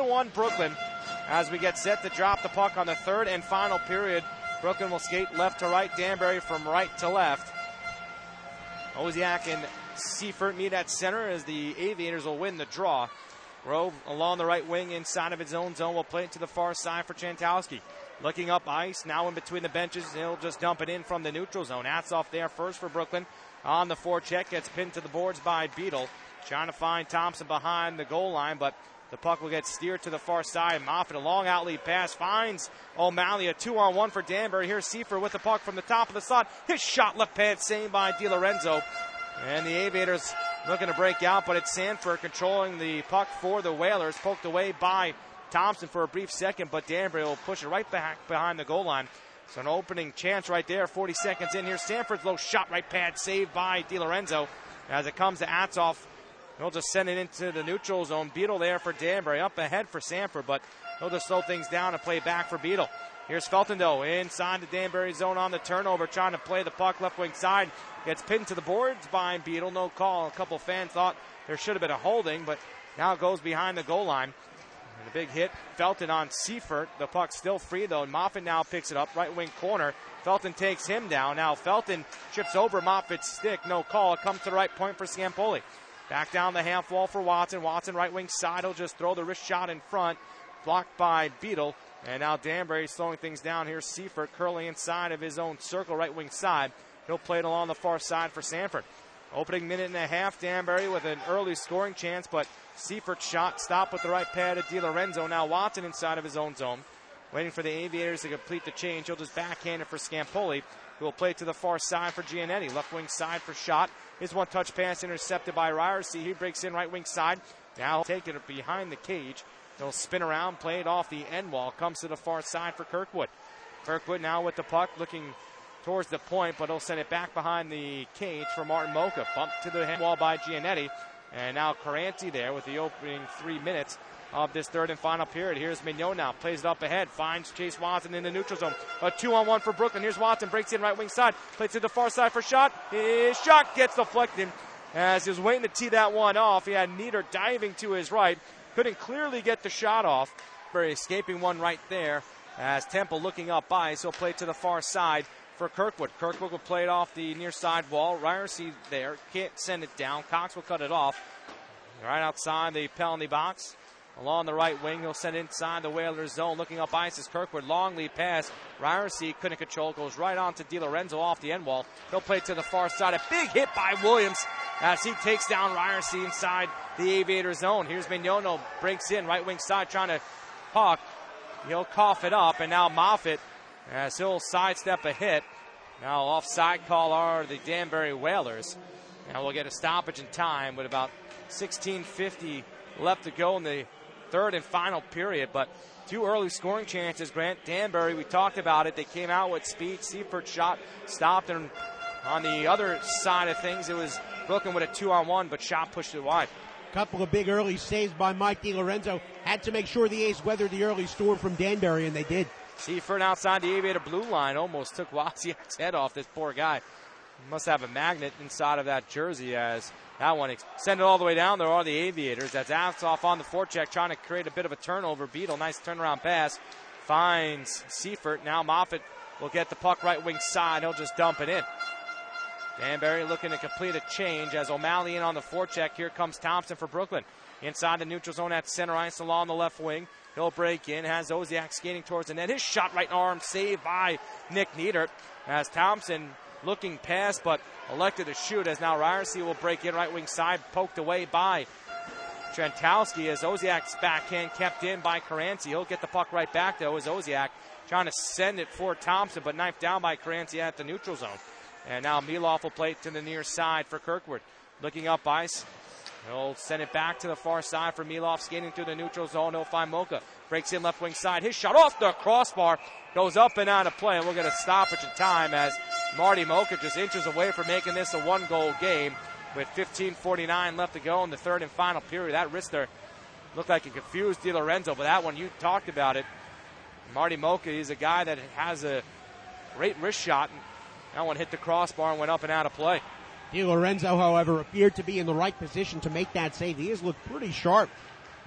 2-1 Brooklyn as we get set to drop the puck on the third and final period. Brooklyn will skate left to right, Danbury from right to left. Osiak and Seifert meet at center as the Aviators will win the draw. Grove along the right wing inside of his own zone will play it to the far side for Chantowski. Looking up ice, now in between the benches, he'll just dump it in from the neutral zone. Atsoff there first for Brooklyn. On the forecheck, gets pinned to the boards by Beadle. Trying to find Thompson behind the goal line, but the puck will get steered to the far side. Moffitt, a long out lead pass, finds O'Malley. A 2-on-1 for Danbury. Here's Seifert with the puck from the top of the slot. His shot left pad saved by DiLorenzo. And the Aviators looking to break out, but it's Sanford controlling the puck for the Whalers. Poked away by Thompson for a brief second, but Danbury will push it right back behind the goal line. So an opening chance right there, 40 seconds in here. Sanford's low shot right pad saved by DiLorenzo. As it comes to Atsoff, he'll just send it into the neutral zone. Beadle there for Danbury, up ahead for Sanford, but he'll just slow things down and play back for Beadle. Here's Felton, though, inside the Danbury zone on the turnover, trying to play the puck left wing side. Gets pinned to the boards by Beadle, no call. A couple fans thought there should have been a holding, but now it goes behind the goal line. And a big hit, Felton on Seifert. The puck's still free, though. Moffitt now picks it up, right wing corner. Felton takes him down. Now Felton trips over Moffitt's stick, no call. It comes to the right point for Scampoli. Back down the half wall for Watson. Watson right wing side. He'll just throw the wrist shot in front. Blocked by Beadle. And now Danbury slowing things down here. Seifert curling inside of his own circle, right wing side. He'll play it along the far side for Sanford. Opening minute and a half, Danbury with an early scoring chance, but Seifert's shot stopped with the right pad of DiLorenzo. Now Watson inside of his own zone. Waiting for the Aviators to complete the change. He'll just backhand it for Scampoli, who will play it to the far side for Giannetti. Left wing side for Schott. His one-touch pass intercepted by Ryerson. He breaks in right wing side. Now taking it behind the cage. He'll spin around, play it off the end wall. Comes to the far side for Kirkwood. Kirkwood now with the puck, looking towards the point, but he'll send it back behind the cage for Martin Mocha. Bumped to the hand wall by Giannetti. And now Caranti there with the opening 3 minutes of this third and final period. Here's Mignon now, plays it up ahead, finds Chase Watson in the neutral zone. A 2-on-1 for Brooklyn. Here's Watson, breaks in right wing side, plays to the far side for Schott. His shot gets deflected as he was waiting to tee that one off. He had Nieder diving to his right, couldn't clearly get the shot off. Very escaping one right there as Temple looking up ice. He'll play to the far side for Kirkwood. Kirkwood will play it off the near side wall. Ryerson there, can't send it down. Cox will cut it off. Right outside the penalty box. Along the right wing, he'll send it inside the Whalers zone. Looking up ice is Kirkwood. Long lead pass. Ryerson couldn't control. Goes right on to DiLorenzo off the end wall. He'll play it to the far side. A big hit by Williams as he takes down Ryerson inside the Aviator zone. Here's Mignono. Breaks in right wing side trying to puck. He'll cough it up. And now Moffitt as he'll sidestep a hit. Now offside call are the Danbury Whalers. Now we'll get a stoppage in time with about 16:50 left to go in the third and final period. But two early scoring chances, Grant. Danbury, we talked about it. They came out with speed. Seifert's shot stopped. And on the other side of things, it was Brooklyn with a 2-on-1, but Schott pushed it wide. Couple of big early saves by Mike DiLorenzo. Had to make sure the A's weathered the early storm from Danbury, and they did. Seifert outside the Aviator blue line almost took Wozniak's head off. This poor guy. He must have a magnet inside of that jersey as that one send it all the way down. There are the Aviators. That's Atsoff on the forecheck trying to create a bit of a turnover. Beadle, nice turnaround pass. Finds Seifert. Now Moffitt will get the puck right wing side. He'll just dump it in. Danbury looking to complete a change as O'Malley in on the forecheck. Here comes Thompson for Brooklyn. Inside the neutral zone at center ice along the left wing. He'll break in, has Osiak skating towards the net. His shot right arm saved by Nick Nieder as Thompson looking past but elected to shoot as now Ryerson will break in right wing side, poked away by Chantowski as Osiak's backhand kept in by Caranci. He'll get the puck right back though as Osiak trying to send it for Thompson but knifed down by Caranci at the neutral zone. And now Miloff will play it to the near side for Kirkwood. Looking up ice. He'll send it back to the far side for Miloff, skating through the neutral zone. He'll find Mocha. Breaks in left wing side. His shot off the crossbar. Goes up and out of play. And we'll get a stoppage in time as Marty Mocha just inches away from making this a one-goal game with 15:49 left to go in the third and final period. That wrister looked like it confused DiLorenzo, but that one, you talked about it. Marty Mocha, he's a guy that has a great wrist shot. That one hit the crossbar and went up and out of play. DiLorenzo, however, appeared to be in the right position to make that save. He has looked pretty sharp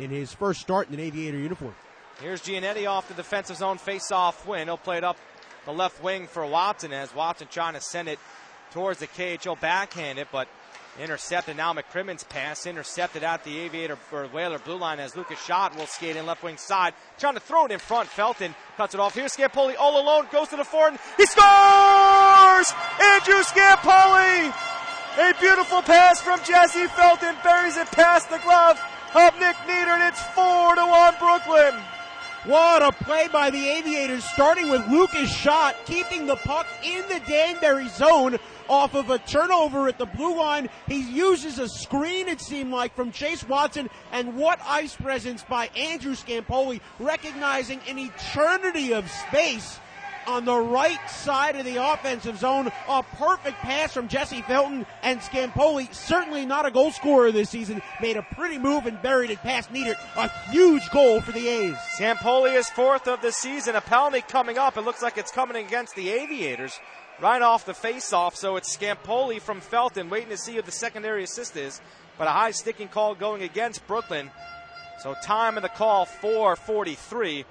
in his first start in an Aviator uniform. Here's Giannetti off the defensive zone face-off win. He'll play it up the left wing for Watson as Watson trying to send it towards the cage. He'll backhand it, but intercepted. Now McCrimmon's pass intercepted at the Aviator or Whaler blue line as Lucas Schott will skate in left wing side. Trying to throw it in front. Felton cuts it off. Here's Scampoli all alone. Goes to the forward. He scores! Andrew Scampoli! A beautiful pass from Jesse Felton. Buries it past the glove of Nick Nieder. It's 4-1 Brooklyn. What a play by the Aviators, starting with Lucas Schott, keeping the puck in the Danbury zone off of a turnover at the blue line. He uses a screen, it seemed like, from Chase Watson, and what ice presence by Andrew Scampoli, recognizing an eternity of space on the right side of the offensive zone. A perfect pass from Jesse Felton, and Scampoli, certainly not a goal scorer this season, made a pretty move and buried it past Nieder. A huge goal for the A's. Scampoli is fourth of the season. A penalty coming up. It looks like it's coming against the Aviators right off the face-off. So it's Scampoli from Felton, waiting to see who the secondary assist is. But a high sticking call going against Brooklyn. So time of the call, 4:43.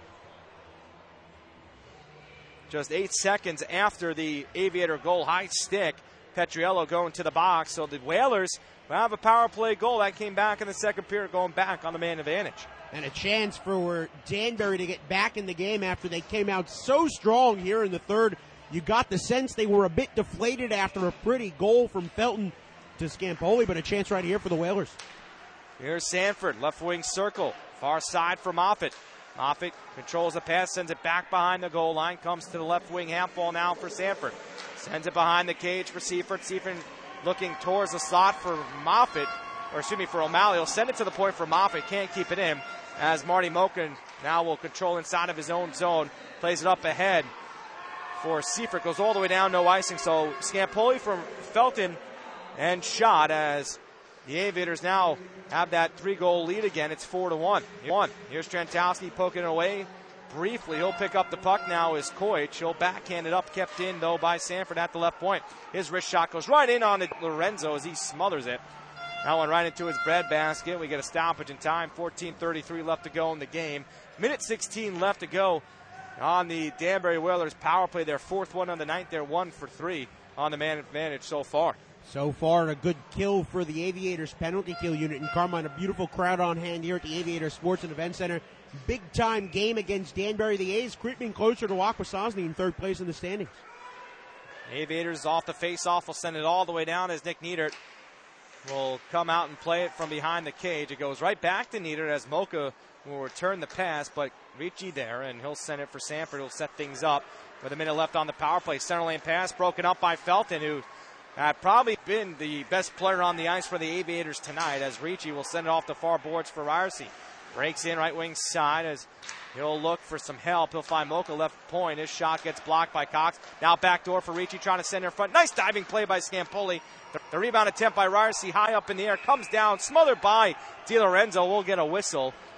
Just 8 seconds after the Aviator goal, high stick. Petriello going to the box. So the Whalers will have a power play goal. That came back in the second period, going back on the man advantage. And a chance for Danbury to get back in the game after they came out so strong here in the third. You got the sense they were a bit deflated after a pretty goal from Felton to Scampoli, but a chance right here for the Whalers. Here's Sanford, left wing circle. Far side for Moffitt. Moffitt controls the pass, sends it back behind the goal line, comes to the left wing, handball now for Sanford. Sends it behind the cage for Seifert. Seifert looking towards the slot for Moffitt, for O'Malley. He'll send it to the point for Moffitt, can't keep it in, as Marty Moken now will control inside of his own zone, plays it up ahead for Seifert, goes all the way down, no icing. So Scampoli from Felton and Schott as the Aviators now have that 3-goal lead again. It's 4-1. Here's Trentowski poking it away briefly. He'll pick up the puck now is Koich. He'll backhand it up, kept in though by Sanford at the left point. His wrist shot goes right in on Lorenzo as he smothers it. That one right into his breadbasket. We get a stoppage in time. 14:33 left to go in the game. Minute 16 left to go on the Danbury Whalers power play. Their fourth one on the night. They're 1 for 3 on the man advantage so far. So far, a good kill for the Aviators penalty kill unit in Carmine. A beautiful crowd on hand here at the Aviators Sports and Event Center. Big-time game against Danbury. The A's creeping closer to Akwesasne in third place in the standings. Aviators off the face-off will send it all the way down as Nick Nieder will come out and play it from behind the cage. It goes right back to Nieder as Mocha will return the pass, but Ricci there, and he'll send it for Sanford. He'll set things up with a minute left on the power play. Center lane pass broken up by Felton, who had probably been the best player on the ice for the Aviators tonight, as Ricci will send it off the far boards for Ryerson. Breaks in right wing side as he'll look for some help. He'll find Mocha left point. His shot gets blocked by Cox. Now backdoor for Ricci, trying to send it in front. Nice diving play by Scampoli. The rebound attempt by Ryerson high up in the air. Comes down, smothered by DiLorenzo. We'll get a whistle